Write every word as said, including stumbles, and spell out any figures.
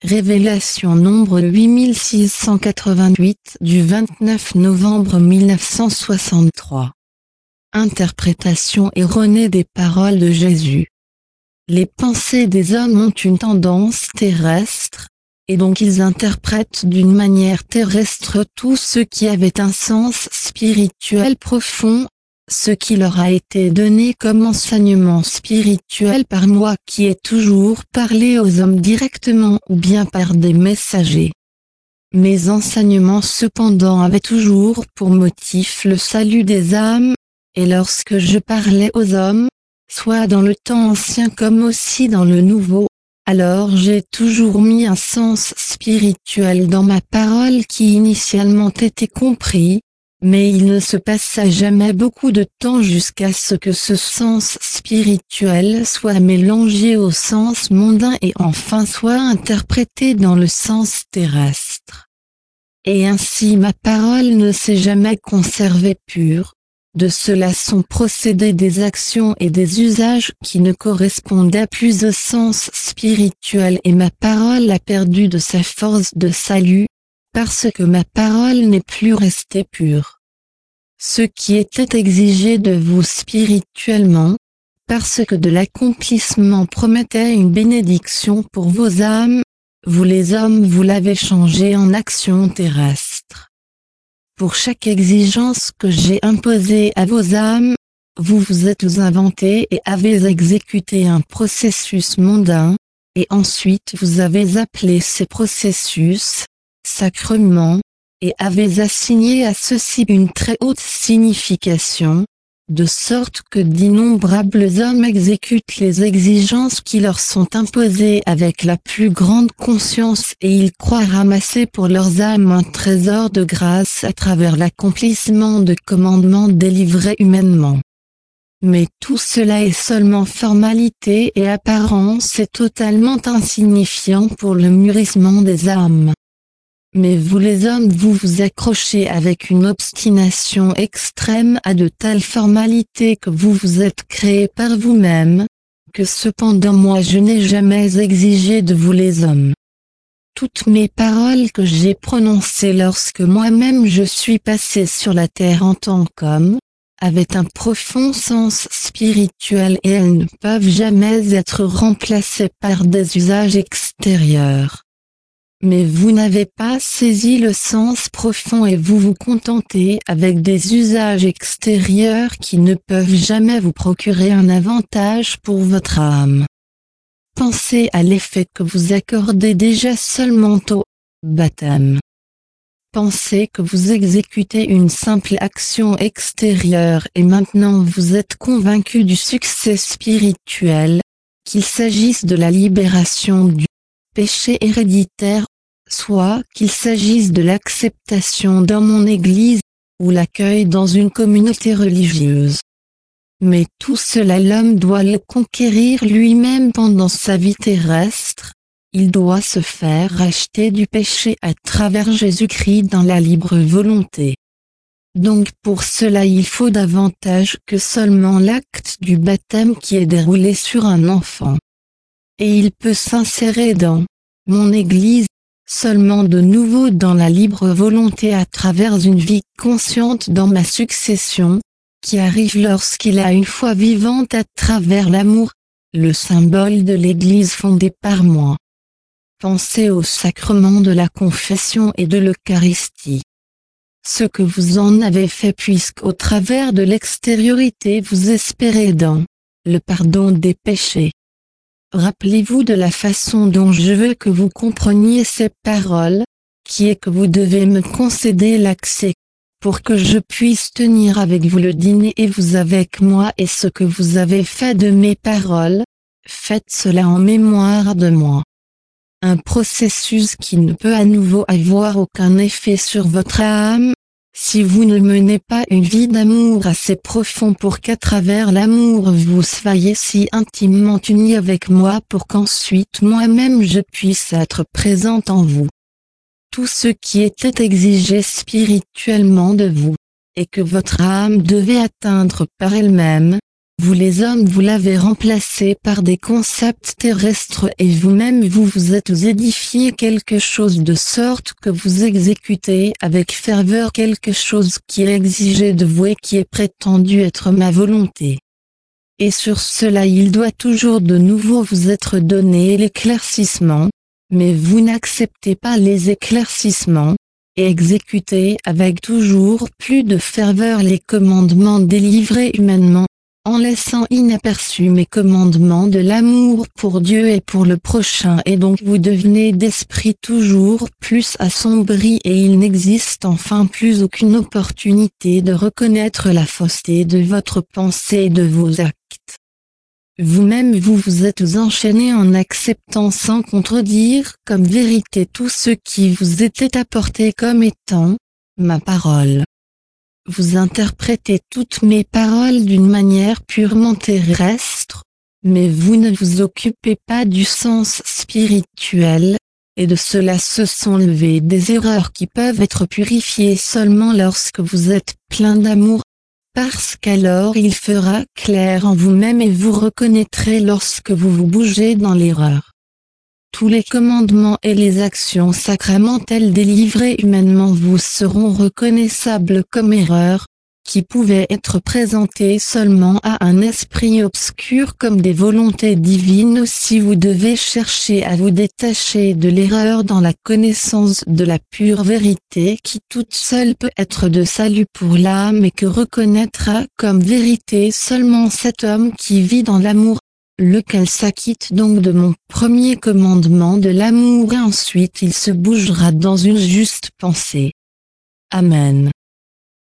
Révélation nombre huit mille six cent quatre-vingt-huit du vingt-neuf novembre mille neuf cent soixante-trois. Interprétation erronée des paroles de Jésus. Les pensées des hommes ont une tendance terrestre, et donc ils interprètent d'une manière terrestre tout ce qui avait un sens spirituel profond, ce qui leur a été donné comme enseignement spirituel par moi qui ai toujours parlé aux hommes directement ou bien par des messagers. Mes enseignements cependant avaient toujours pour motif le salut des âmes, et lorsque je parlais aux hommes, soit dans le temps ancien comme aussi dans le nouveau, alors j'ai toujours mis un sens spirituel dans ma parole qui initialement était compris, mais il ne se passa jamais beaucoup de temps jusqu'à ce que ce sens spirituel soit mélangé au sens mondain et enfin soit interprété dans le sens terrestre. Et ainsi ma parole ne s'est jamais conservée pure. De cela sont procédés des actions et des usages qui ne correspondaient plus au sens spirituel et ma parole a perdu de sa force de salut, parce que ma parole n'est plus restée pure. Ce qui était exigé de vous spirituellement, parce que de l'accomplissement promettait une bénédiction pour vos âmes, vous les hommes vous l'avez changé en action terrestre. Pour chaque exigence que j'ai imposée à vos âmes, vous vous êtes inventé et avez exécuté un processus mondain, et ensuite vous avez appelé ces processus sacrements, et avez assigné à ceci une très haute signification, de sorte que d'innombrables hommes exécutent les exigences qui leur sont imposées avec la plus grande conscience et ils croient ramasser pour leurs âmes un trésor de grâce à travers l'accomplissement de commandements délivrés humainement. Mais tout cela est seulement formalité et apparence et totalement insignifiant pour le mûrissement des âmes. Mais vous les hommes vous vous accrochez avec une obstination extrême à de telles formalités que vous vous êtes créés par vous-même, que cependant moi je n'ai jamais exigé de vous les hommes. Toutes mes paroles que j'ai prononcées lorsque moi-même je suis passé sur la terre en tant qu'homme, avaient un profond sens spirituel et elles ne peuvent jamais être remplacées par des usages extérieurs. Mais vous n'avez pas saisi le sens profond et vous vous contentez avec des usages extérieurs qui ne peuvent jamais vous procurer un avantage pour votre âme. Pensez à l'effet que vous accordez déjà seulement au baptême. Pensez que vous exécutez une simple action extérieure et maintenant vous êtes convaincu du succès spirituel, qu'il s'agisse de la libération du péché héréditaire, soit qu'il s'agisse de l'acceptation dans mon Église, ou l'accueil dans une communauté religieuse. Mais tout cela l'homme doit le conquérir lui-même pendant sa vie terrestre, il doit se faire racheter du péché à travers Jésus-Christ dans la libre volonté. Donc pour cela il faut davantage que seulement l'acte du baptême qui est déroulé sur un enfant. Et il peut s'insérer dans mon Église, seulement de nouveau dans la libre volonté à travers une vie consciente dans ma succession, qui arrive lorsqu'il a une foi vivante à travers l'amour, le symbole de l'Église fondée par moi. Pensez au sacrement de la confession et de l'Eucharistie. Ce que vous en avez fait puisqu'au travers de l'extériorité vous espérez dans le pardon des péchés. Rappelez-vous de la façon dont je veux que vous compreniez ces paroles, qui est que vous devez me concéder l'accès, pour que je puisse tenir avec vous le dîner et vous avec moi et ce que vous avez fait de mes paroles, faites cela en mémoire de moi. Un processus qui ne peut à nouveau avoir aucun effet sur votre âme, si vous ne menez pas une vie d'amour assez profond pour qu'à travers l'amour vous soyez si intimement unis avec moi pour qu'ensuite moi-même je puisse être présente en vous. Tout ce qui était exigé spirituellement de vous, et que votre âme devait atteindre par elle-même, Vous les hommes vous l'avez remplacé par des concepts terrestres et vous-même vous vous êtes édifié quelque chose de sorte que vous exécutez avec ferveur quelque chose qui est exigé de vous et qui est prétendu être ma volonté. Et sur cela il doit toujours de nouveau vous être donné l'éclaircissement, mais vous n'acceptez pas les éclaircissements, et exécutez avec toujours plus de ferveur les commandements délivrés humainement, en laissant inaperçus mes commandements de l'amour pour Dieu et pour le prochain et donc vous devenez d'esprit toujours plus assombri et il n'existe enfin plus aucune opportunité de reconnaître la fausseté de votre pensée et de vos actes. Vous-même vous vous êtes enchaîné en acceptant sans contredire comme vérité tout ce qui vous était apporté comme étant ma parole. Vous interprétez toutes mes paroles d'une manière purement terrestre, mais vous ne vous occupez pas du sens spirituel, et de cela se sont levées des erreurs qui peuvent être purifiées seulement lorsque vous êtes plein d'amour, parce qu'alors il fera clair en vous-même et vous reconnaîtrez lorsque vous vous bougez dans l'erreur. Tous les commandements et les actions sacramentelles délivrées humainement vous seront reconnaissables comme erreurs, qui pouvaient être présentées seulement à un esprit obscur comme des volontés divines aussi vous devez chercher à vous détacher de l'erreur dans la connaissance de la pure vérité qui toute seule peut être de salut pour l'âme et que reconnaîtra comme vérité seulement cet homme qui vit dans l'amour, lequel s'acquitte donc de mon premier commandement de l'amour et ensuite il se bougera dans une juste pensée. Amen.